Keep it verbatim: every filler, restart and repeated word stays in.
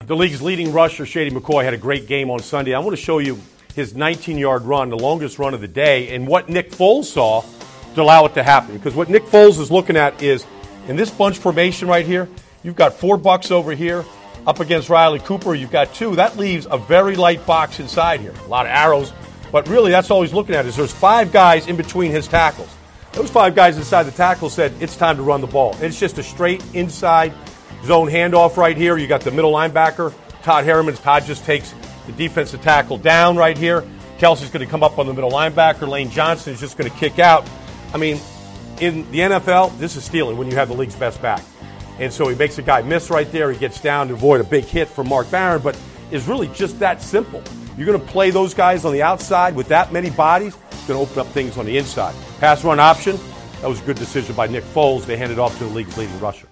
The league's leading rusher, Shady McCoy, had a great game on Sunday. I want to show you his nineteen-yard run, the longest run of the day, and what Nick Foles saw to allow it to happen. Because what Nick Foles is looking at is, in this bunch formation right here, you've got four bucks over here up against Riley Cooper. You've got two. That leaves a very light box inside here. A lot of arrows. But really, that's all he's looking at is there's five guys in between his tackles. Those five guys inside the tackle said, it's time to run the ball. And it's just a straight inside zone handoff right here. You got the middle linebacker, Todd Harriman. Todd just takes the defensive tackle down right here. Kelsey's going to come up on the middle linebacker. Lane Johnson is just going to kick out. I mean, in the N F L, this is stealing when you have the league's best back. And so he makes a guy miss right there. He gets down to avoid a big hit from Mark Barron, but it's really just that simple. You're going to play those guys on the outside with that many bodies. It's going to open up things on the inside. Pass run option, that was a good decision by Nick Foles. They handed off to the league's leading rusher.